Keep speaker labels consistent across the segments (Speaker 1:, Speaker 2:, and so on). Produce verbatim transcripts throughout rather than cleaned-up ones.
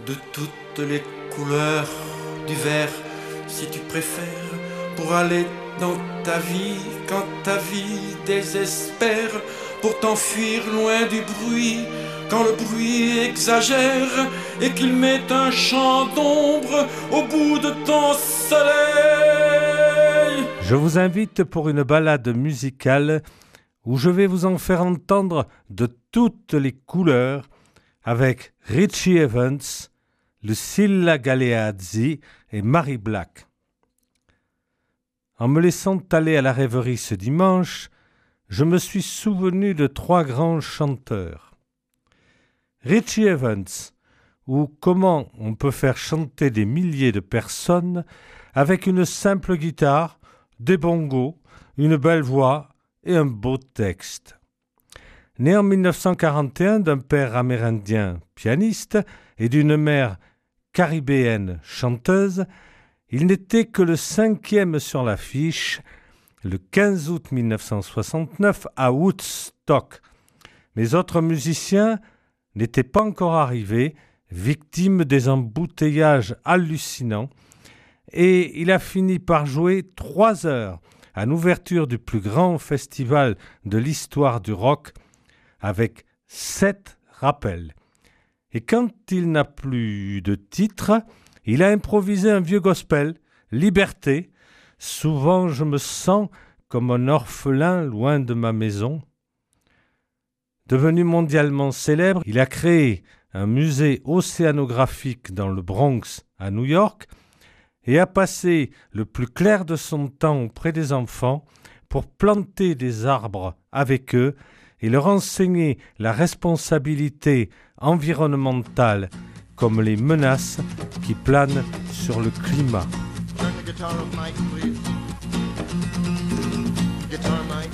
Speaker 1: de toutes les couleurs du vert, si tu préfères, pour aller dans ta vie quand ta vie désespère, pour t'enfuir loin du bruit quand le bruit exagère et qu'il met un champ d'ombre au bout de ton soleil.
Speaker 2: Je vous invite pour une balade musicale où je vais vous en faire entendre de toutes les couleurs avec Richie Evans, Lucilla Galeazzi et Mary Black. En me laissant aller à la rêverie ce dimanche, je me suis souvenu de trois grands chanteurs. Richie Evans, ou comment on peut faire chanter des milliers de personnes avec une simple guitare, des bongos, une belle voix et un beau texte. Né en dix-neuf cent quarante et un d'un père amérindien pianiste et d'une mère caribéenne chanteuse, il n'était que le cinquième sur l'affiche le quinze août mille neuf cent soixante-neuf à Woodstock. Mais autres musiciens n'étaient pas encore arrivés, victimes des embouteillages hallucinants, et il a fini par jouer trois heures à l'ouverture du plus grand festival de l'histoire du rock, avec sept rappels. Et quand il n'a plus de titre, il a improvisé un vieux gospel, Liberté. Souvent je me sens comme un orphelin loin de ma maison. Devenu mondialement célèbre, il a créé un musée océanographique dans le Bronx à New York et a passé le plus clair de son temps auprès des enfants pour planter des arbres avec eux et leur enseigner la responsabilité environnementale comme les menaces qui planent sur le climat.
Speaker 3: Turn the guitar up, Mike, please. Guitar, Mike.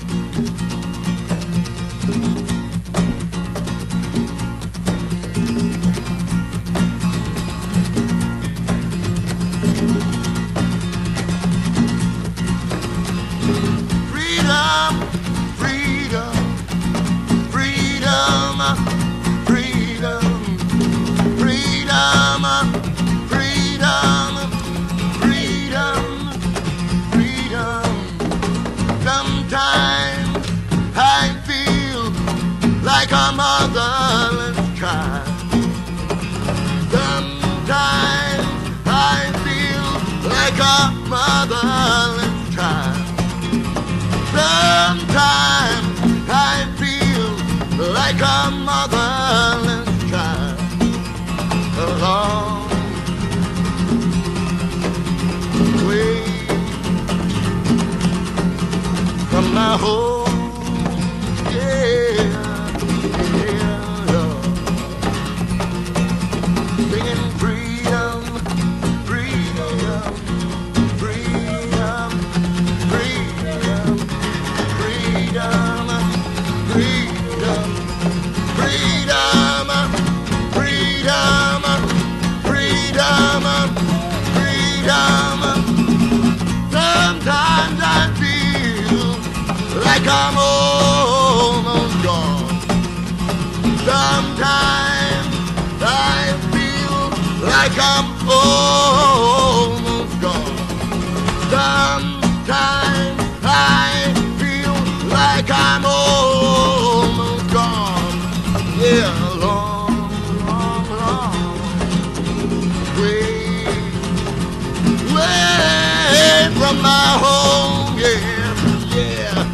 Speaker 3: Freedom, freedom, freedom, freedom, freedom, freedom. Sometimes I feel like a motherless child. Sometimes I feel like a motherless child. Sometimes I feel like a motherless child. Along the way from my home, yeah, yeah, Lord. Singing freedom, freedom, freedom, freedom, freedom, freedom, freedom, freedom, freedom, freedom. Sometimes I feel like I'm almost gone. Sometimes I feel like I'm almost gone. Sometimes I feel like I'm almost gone. Yeah, long, long, long way, way from my home, yeah, yeah.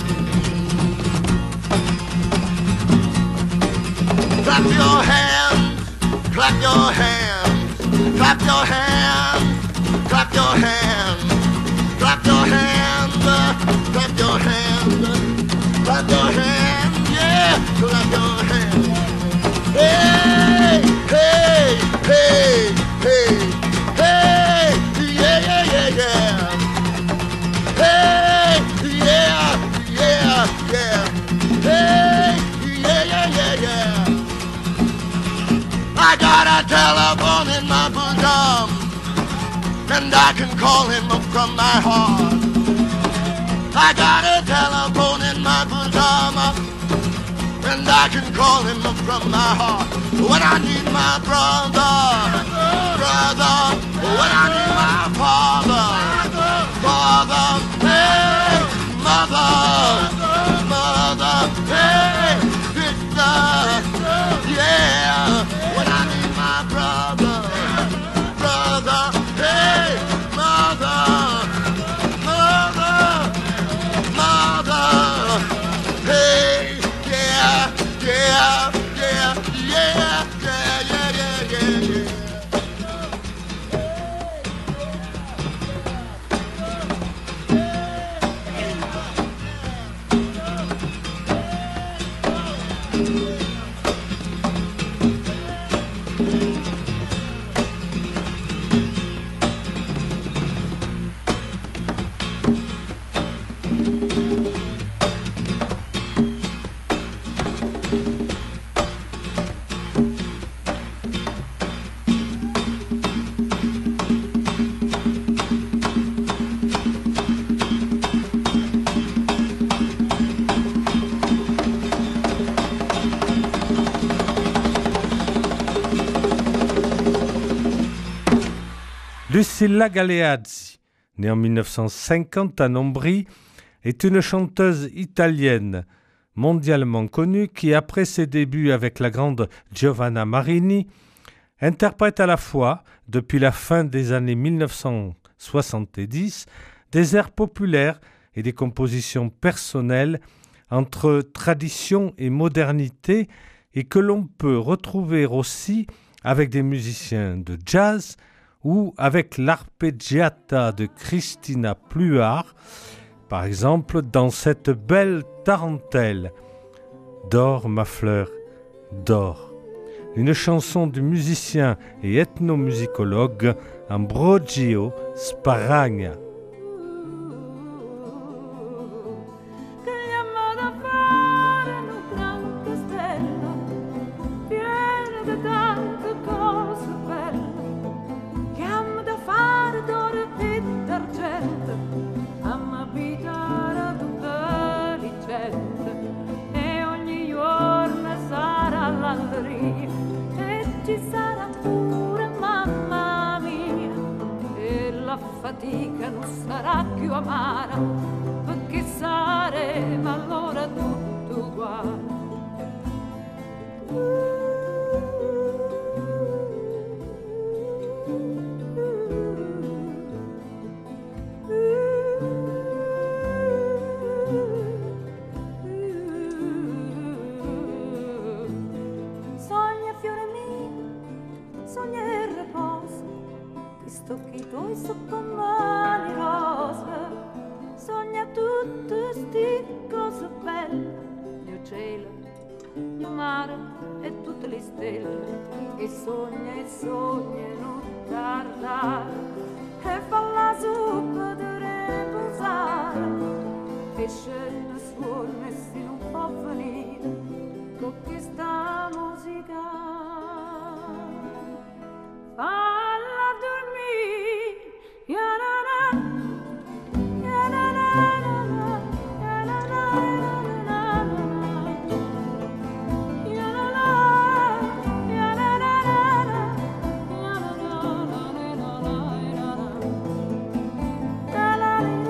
Speaker 3: Clap your hands, clap your hands, clap your hands, clap your hands, clap your hands, clap your hands, clap your hands, yeah, clap your hands. Hey, hey, hey, hey, hey, yeah, yeah, yeah, yeah. Hey, yeah, yeah, yeah. Hey, yeah, yeah, yeah, yeah. I got a telephone in my bosom, and I can call him up from my heart. I got a telephone in my bosom, and I can call him up from my heart. When I need my brother,
Speaker 2: Lucilla Galeazzi, née en mille neuf cent cinquante à Nombri, est une chanteuse italienne mondialement connue qui, après ses débuts avec la grande Giovanna Marini, interprète à la fois, depuis la fin des années mille neuf cent soixante-dix, des airs populaires et des compositions personnelles entre tradition et modernité, et que l'on peut retrouver aussi avec des musiciens de jazz ou avec l'arpeggiata de Christina Pluart, par exemple dans cette belle tarentelle « Dors ma fleur, dors », une chanson du musicien et ethnomusicologue Ambrogio Sparagna.
Speaker 4: Fatica non sarà più amara, perché saremo allora tutto uguale. Sogna fiore mio, sogna il riposo, ti stocchi tu su con mani rosa, sogna tutte sti cose belle, il cielo, il mare e tutte le stelle, e sogna e sogna e non tardare, e fa la zuppa di riposare, e scende suona e si non può venire con questa musica. Falla dormire, ya na na, ya na na na na, ya na na na na na, ya na na, ya na na na na, ya na na na na na na, ya na na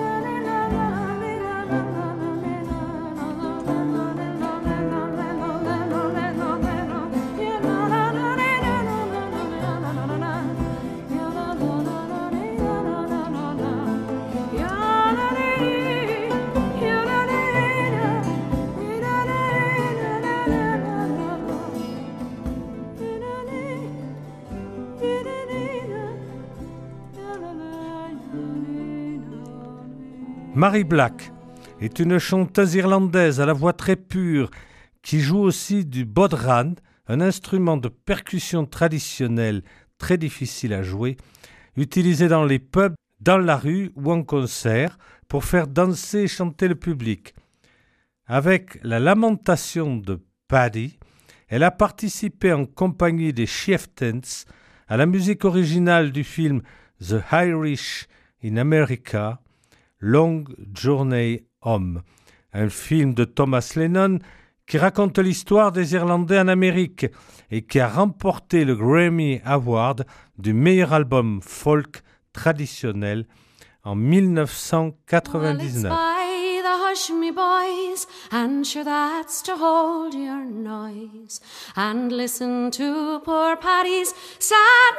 Speaker 2: Mary Black est une chanteuse irlandaise à la voix très pure qui joue aussi du bodhrán, un instrument de percussion traditionnel très difficile à jouer, utilisé dans les pubs, dans la rue ou en concert pour faire danser et chanter le public. Avec la lamentation de Paddy, elle a participé en compagnie des Chieftains à la musique originale du film The Irish in America, Long Journey Home, un film de Thomas Lennon qui raconte l'histoire des Irlandais en Amérique et qui a remporté le Grammy Award du meilleur album folk traditionnel en mille neuf cent quatre-vingt-dix-neuf.
Speaker 4: Hush me boys, and sure that's to hold your noise, and listen to poor Paddy's sad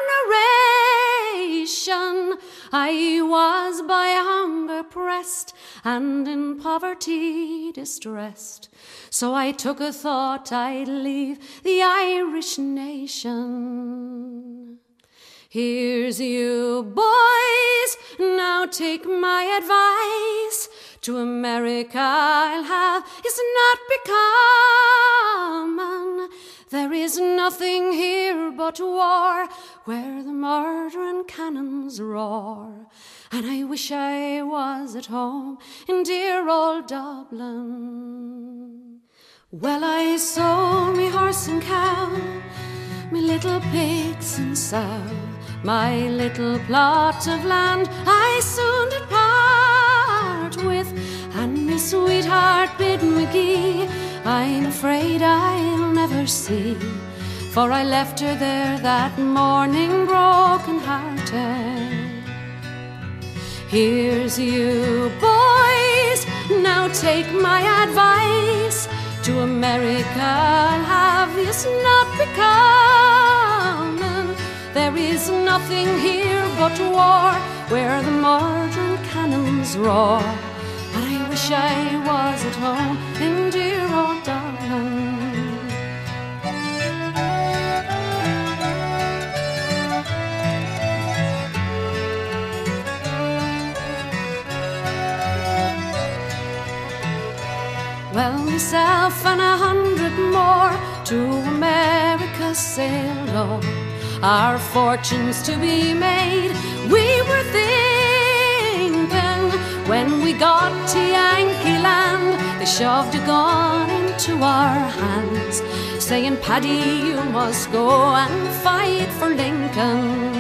Speaker 4: narration. I was by hunger pressed, and in poverty distressed, so I took a thought I'd leave the Irish nation. Here's you boys, now take my advice. To America I'll have is not becoming. There is nothing here but war, where the murdering cannons roar. And I wish I was at home in dear old Dublin. Well, I sold me horse and cow, me little pigs and sow, my little plot of land I soon did part with, and me sweetheart bid McGee I'm afraid I'll never see, for I left her there that morning broken hearted.
Speaker 5: Here's you boys, now take my advice. To America I'll have yous not be comin'. There is nothing here but war, where the murdering cannons roar. But I wish I was at home in dear old Dublin. Well, myself and a hundred more to America sailed on. Our fortunes to be made, we were thinking. When we got to Yankee land, they shoved a gun into our hands, saying, Paddy, you must go and fight for Lincoln.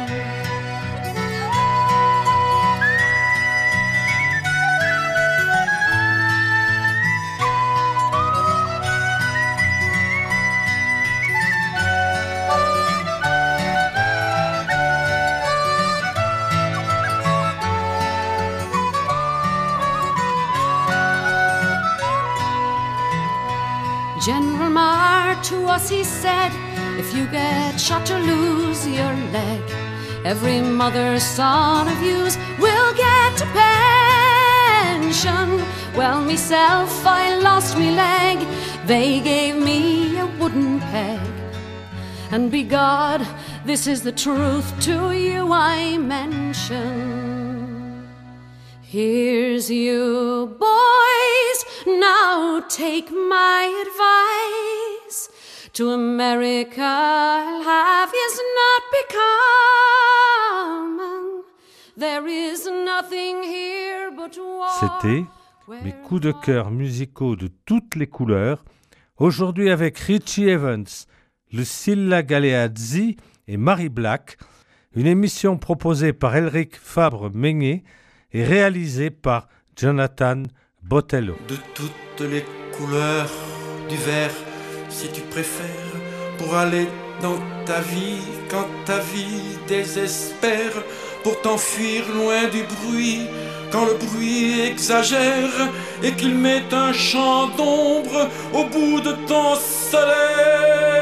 Speaker 5: General Marr to us he said, if you get shot or lose your leg, every mother's son of yous will get a pension. Well, myself, I lost me leg, they gave me a wooden peg. And be God, this is the truth to you I mention. Here's you boys, now take my advice. To America I'll have yous not be comin'. There is nothing here but war.
Speaker 2: C'était mes coups de cœur musicaux de toutes les couleurs. Aujourd'hui avec Richie Evans, Lucilla Galeazzi et Marie Black. Une émission proposée par Elric Fabre-Meignet et réalisée par Jonathan Botello.
Speaker 1: De toutes les couleurs du vert, si tu préfères, pour aller dans ta vie, quand ta vie désespère, pour t'enfuir loin du bruit, quand le bruit exagère et qu'il met un champ d'ombre au bout de ton soleil.